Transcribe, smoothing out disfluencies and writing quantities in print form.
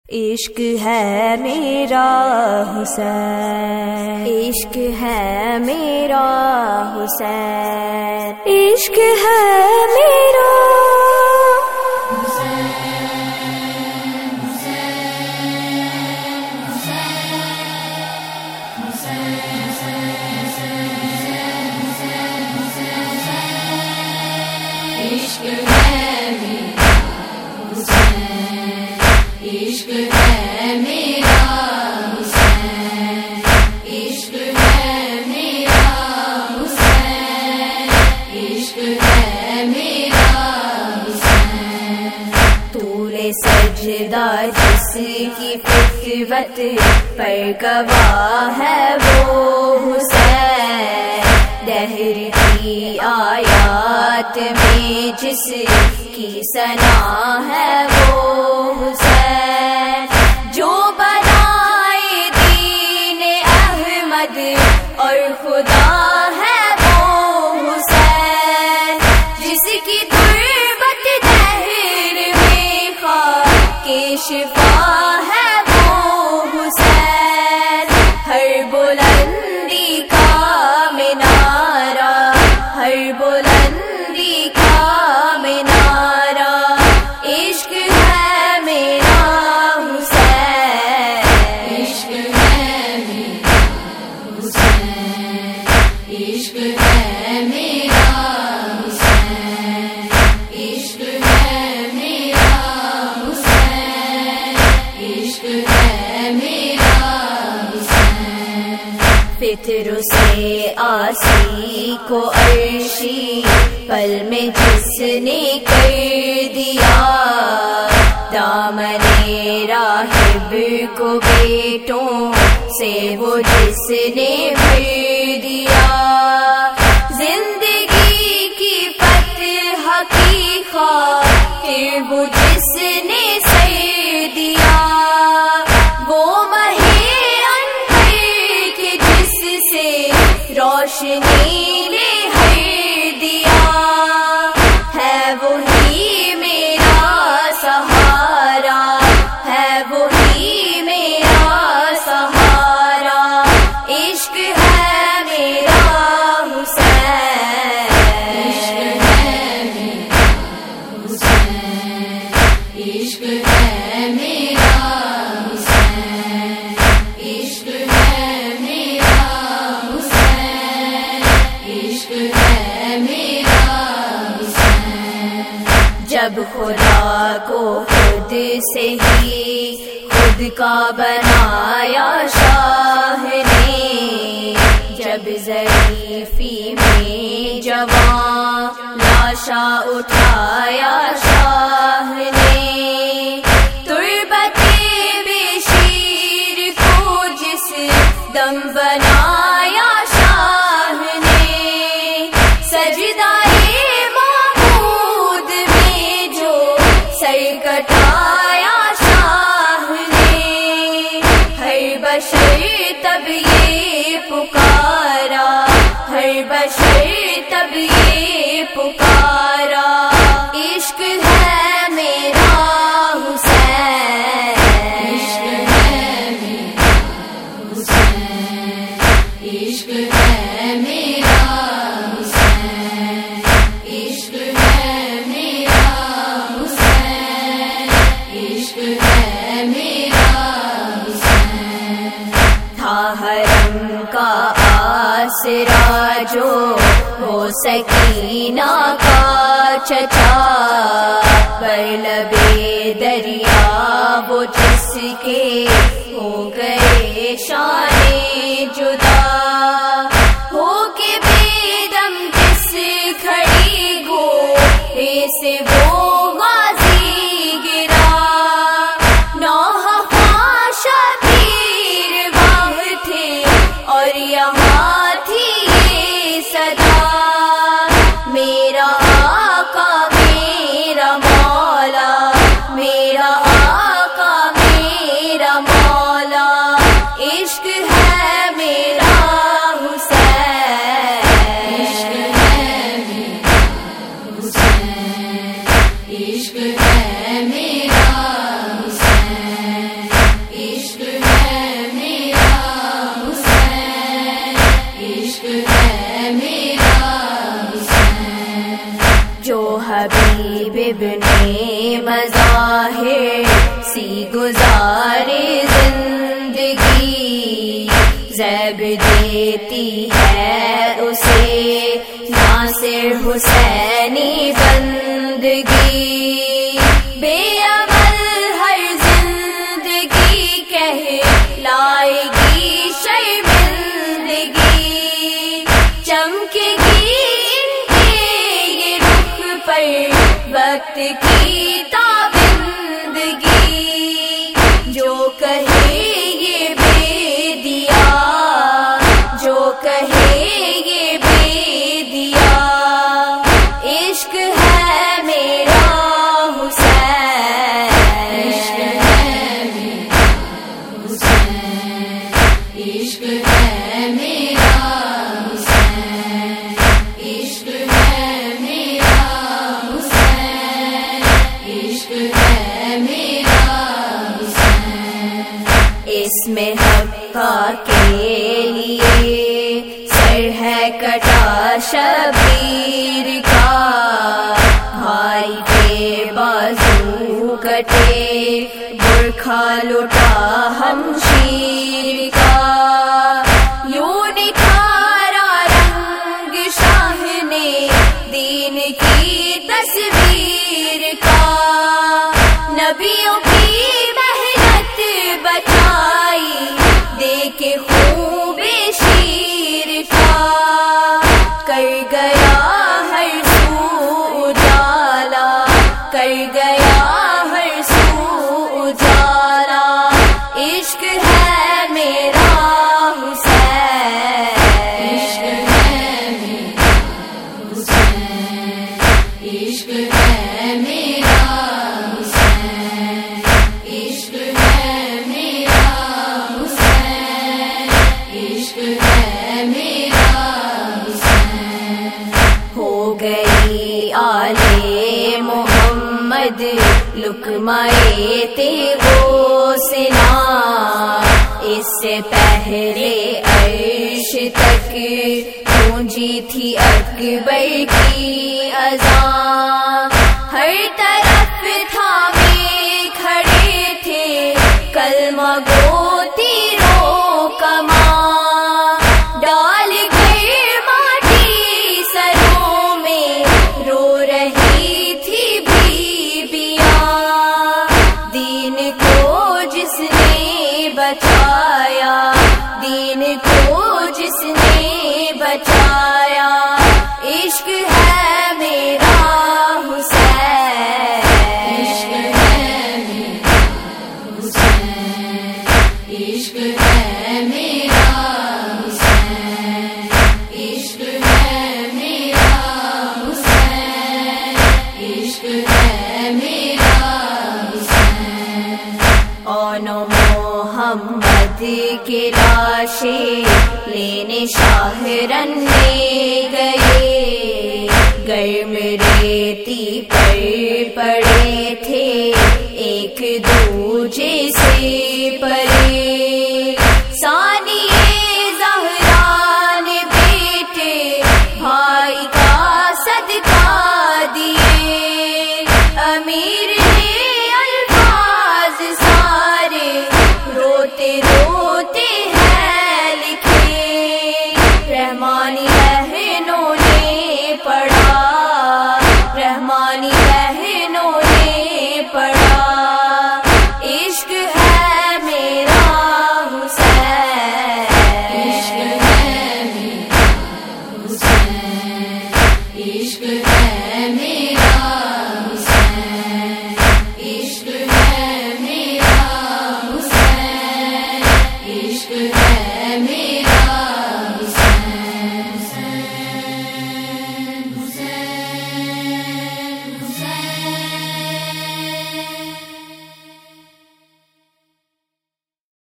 عشق ہے میرا حسین، عشق ہے میرا حسین، عشق ہے میرا عشق ہے میرا حسین، عشق ہے میرا حسین، عشق ہے میرا حسین، عشق ہے میرا حسین۔ طول سجدہ جس کی فطرت پر گواہ ہے وہ حسین، دہر کی آیات میں جس کی ثنا ہے وہ حسین، جو بنائے دین احمد اور خدا ہے وہ حسین، جس کی تربت دہر میں خاک شفا ہے وہ حسین، ہر بلندی کا منارہ، ہر بلندی کا منارہ، عشق ہے میرا حسین، عشق ہے میرا حسین، عشق ہے میرا حسین، عشق ہے میرا حسین، عشق ہے میرا حسین۔ فطر سے آسی کو عرشی پل میں جس نے کر دیا، دامن راہب کو بیٹوں سے وہ جس نے بھر دیا، زندگی کی فتح کی خاطر وہ جس نے سر دیا، وہ مہے انور کے جس سے روشنی نے ہر دیا، ہے وہی میرا سہارا، ہے وہی میرا سہارا، عشق ہے میرا حسین، عشق ہے میرا حسین، عشق ہے میرا حسین، عشق ہے میرا حسین، عشق ہے میرا حسین۔ جب خدا کو خود سے ہی خود کا بنایا شاہ نے، جب ظریفی میں جوان لاشا اٹھایا شاہ نے، تربت بے شیر کو جس دم بنایا شاہ نے، سجدائے معبود میں جو سر کٹایا شاہ نے، ہر بشر تب یہ پکارا، ہر بشر تب یہ پکارا، عشق ہے میرا حسین، عشق ہے میرا حسین، عشق ہے میرا حسین، عشق ہے میرا حسین، عشق ہے میرا حسین۔ تھا حرم کا آسرا جو وہ سکینہ کا چچا، پر لبے دریا وہ جس کے ہو گئے شان جدا، ہو کے بے دم جس کھڑی گھوڑے سے وہ غازی گرا، نوح خواہ شبیر واہ تھے اور یہاں تھی یہ صدا، میرا آقا میرا مولا، میرا آقا میرا مولا، عشق ہے میرا حسین، عشق ہے میرا حسین، عشق ہے میرا حسین، ابن مظاہر سی گزارے زندگی، زیب دیتی ہے اسے ناصر حسینی بندگی، بے عمل ہر زندگی کہلائے گی شرمندگی، چمکے گی ان کے یہ رخ پر وقت کی تابندگی، جو کہے یہ بے دیا، جو کہے یہ بے دیا، عشق ہے میرا حسین، عشق ہے میرا حسین، عشق ہے میرا حسین، عشق ہے میرا حسین، عشق ہے میرا حسین، اس میں حقہ کے لیے سر ہے کٹا شبیر کا، بھائی کے بازو کٹے برکھا لٹا ہمشیر کا، یوں نکھارا رنگ شاہ نے دین کی تصویر کا، نبیوں کی محنت بچائی دے کے خوب شیر کا، کر گیا ہر سو اجالا، کر گیا ہر سو اجالا، عشق ہے میرا حسین، عشق ہے میرا حسین، عشق ہے میرا حسین، عشق ہے میرا حسین، عشق ہے میرا حسین، ہو گئی آلِ محمد لقمۂ تیغو سنا، اس سے پہلے عرش تک گونجی تھی اکبر کی اذان، ہر طرف تھامے کھڑے تھے کلمہ گو تیروں کمان، ڈال کر ماٹی سروں میں رو رہی تھی بیبیاں، دین کو جس نے بچایا، دین کو جس نے بچایا، عشق ہے میرا حسین، عشق ہے میرا حسین، عشق ہے میرا حسین، عشق ہے میرا حسین، عشق ہے میرا حسین، اون محمد کی لاشیں لینے شاہ رننے گئے، گرم ریتی پر پڑے تھے ایک دوجے سے پرے، ثانیہ زہرا نے بیٹے بھائی کا صدقہ دیے، امیر نے الفاظ سارے روتے روتے ہیں لکھے، رحمانی بہنوں نے پڑھا، رحمانی بہنوں نے پڑھا، عشق ہے میرا حسین، عشق ہے میرا حسین، عشق ہے